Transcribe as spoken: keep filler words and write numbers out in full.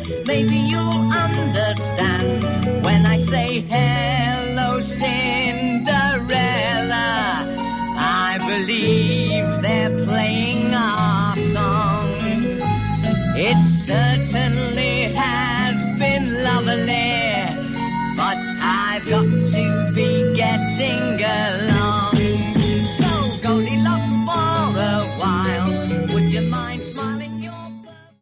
Maybe you'll understand when I say hello, Cinderella. I believe they're playing our song. It certainly has been lovely, but I've got to be